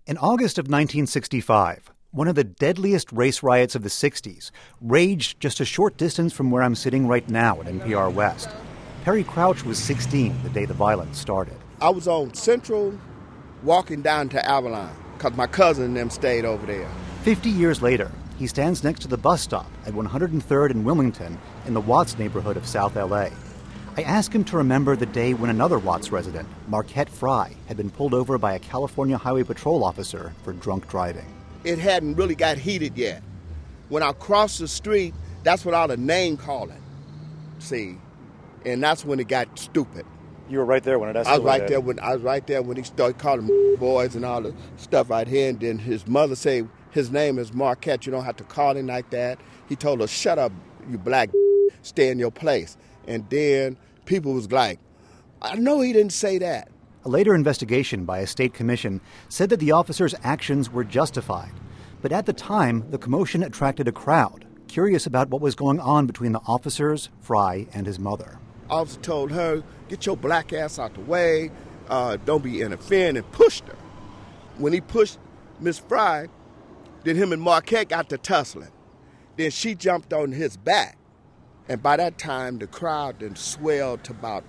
In August of 1965, one of the deadliest race riots of the 60s raged just a short distance from where I'm sitting right now at NPR West. Perry Crouch was 16 the day the violence started. I was on Central walking down to Avalon because my cousin and them stayed over there. 50 years later, he stands next to the bus stop at 103rd and Wilmington in the Watts neighborhood of South L.A. I asked him to remember the day when another Watts resident, Marquette Fry, had been pulled over by a California Highway Patrol officer for drunk driving. It hadn't really got heated yet. When I crossed the street, that's when all the name calling, see, and that's when it got stupid. You were right there when it escalated. I was right there when he started calling boys and all the stuff right here, and then his mother said his name is Marquette. You don't have to call him like that. He told her, "Shut up, you black, stay in your place." And then people was like, I know he didn't say that. A later investigation by a state commission said that the officer's actions were justified. But at the time, the commotion attracted a crowd, curious about what was going on between the officers, Fry, and his mother. Officer told her, "Get your black ass out the way, don't be interfering," and pushed her. When he pushed Miss Fry, then him and Marquette got to tussling. Then she jumped on his back. And by that time, the crowd then swelled to about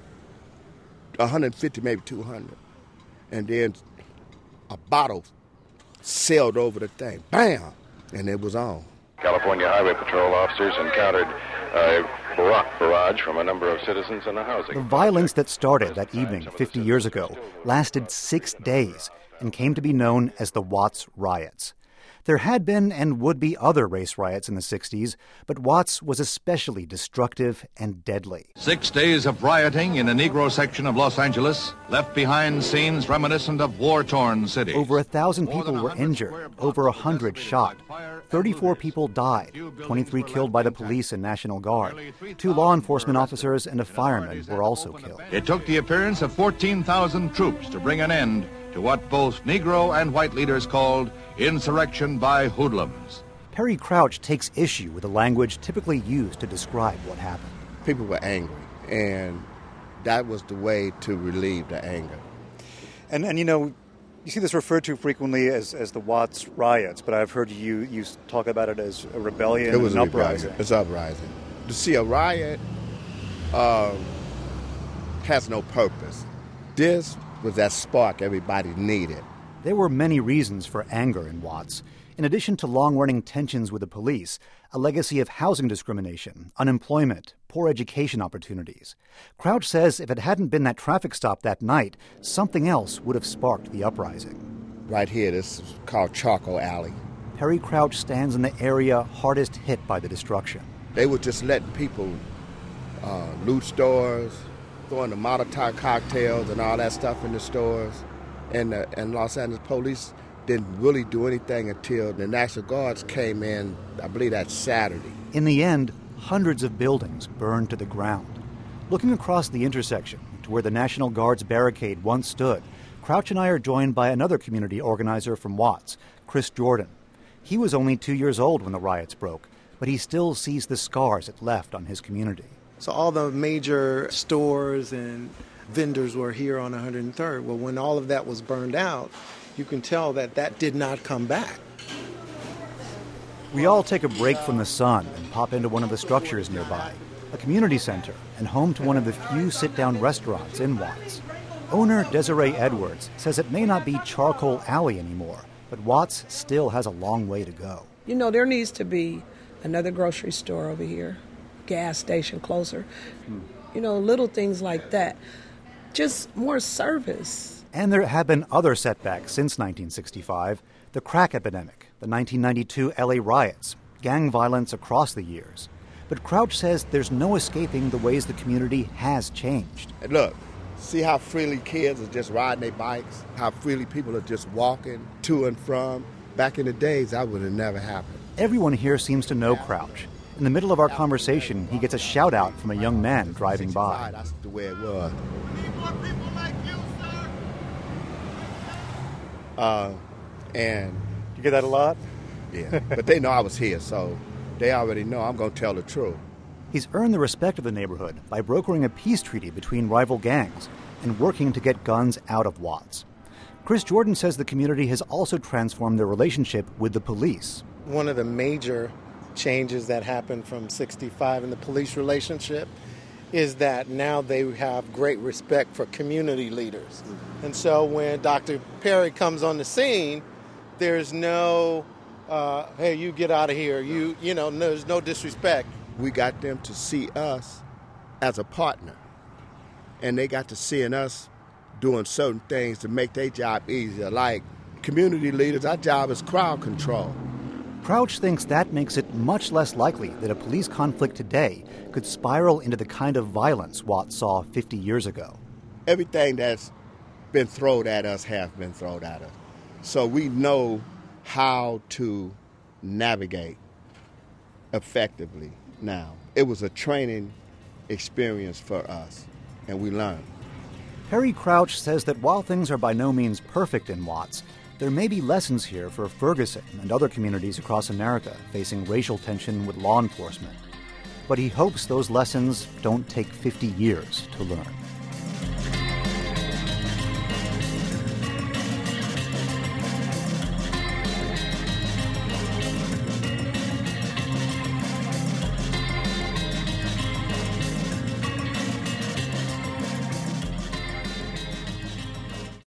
150, maybe 200. And then a bottle sailed over the thing. Bam! And it was on. California Highway Patrol officers encountered a barrage from a number of citizens in a housing. The violence that started that evening 50 years ago lasted 6 days and came to be known as the Watts Riots. There had been and would be other race riots in the 60s, but Watts was especially destructive and deadly. 6 days of rioting in a Negro section of Los Angeles left behind scenes reminiscent of war-torn cities. Over 1,000 people were injured, over 100 shot. 34 people died, 23 killed by the police and National Guard. 2 law enforcement officers and a fireman were also killed. It took the appearance of 14,000 troops to bring an end to what both Negro and white leaders called insurrection by hoodlums. Perry Crouch takes issue with the language typically used to describe what happened. People were angry, and that was the way to relieve the anger. And you know, you see this referred to frequently as the Watts Riots, but I've heard you talk about it as a rebellion. It was an uprising. Rebellion. It's uprising. To see a riot has no purpose. This was that spark everybody needed. There were many reasons for anger in Watts. In addition to long-running tensions with the police, a legacy of housing discrimination, unemployment, poor education opportunities. Crouch says if it hadn't been that traffic stop that night, something else would have sparked the uprising. Right here, this is called Charcoal Alley. Perry Crouch stands in the area hardest hit by the destruction. They were just letting people loot stores, throwing the Molotov cocktails and all that stuff in the stores. And Los Angeles police didn't really do anything until the National Guards came in, I believe that's Saturday. In the end, hundreds of buildings burned to the ground. Looking across the intersection to where the National Guard's barricade once stood, Crouch and I are joined by another community organizer from Watts, Chris Jordan. He was only 2 years old when the riots broke, but he still sees the scars it left on his community. So all the major stores and vendors were here on 103rd. Well, when all of that was burned out, you can tell that did not come back. We all take a break from the sun and pop into one of the structures nearby, a community center and home to one of the few sit-down restaurants in Watts. Owner Desiree Edwards says it may not be Charcoal Alley anymore, but Watts still has a long way to go. You know, there needs to be another grocery store over here, gas station closer. You know, little things like that. Just more service. And there have been other setbacks since 1965. The crack epidemic, the 1992 LA riots, gang violence across the years. But Crouch says there's no escaping the ways the community has changed. And look, see how freely kids are just riding their bikes, how freely people are just walking to and from. Back in the days, that would have never happened. Everyone here seems to know Crouch. In the middle of our conversation, he gets a shout-out from a young man driving by. That's the way it was. And you get that a lot? Yeah, but they know I was here, so they already know I'm going to tell the truth. He's earned the respect of the neighborhood by brokering a peace treaty between rival gangs and working to get guns out of Watts. Chris Jordan says the community has also transformed their relationship with the police. One of the major changes that happened from 65 in the police relationship is that now they have great respect for community leaders. And so when Dr. Perry comes on the scene, there's no, hey, you get out of here. You know, there's no disrespect. We got them to see us as a partner, and they got to seeing us doing certain things to make their job easier. Like community leaders, our job is crowd control. Crouch thinks that makes it much less likely that a police conflict today could spiral into the kind of violence Watts saw 50 years ago. Everything that's been thrown at us has been thrown at us. So we know how to navigate effectively now. It was a training experience for us, and we learned. Harry Crouch says that while things are by no means perfect in Watts, there may be lessons here for Ferguson and other communities across America facing racial tension with law enforcement. But he hopes those lessons don't take 50 years to learn.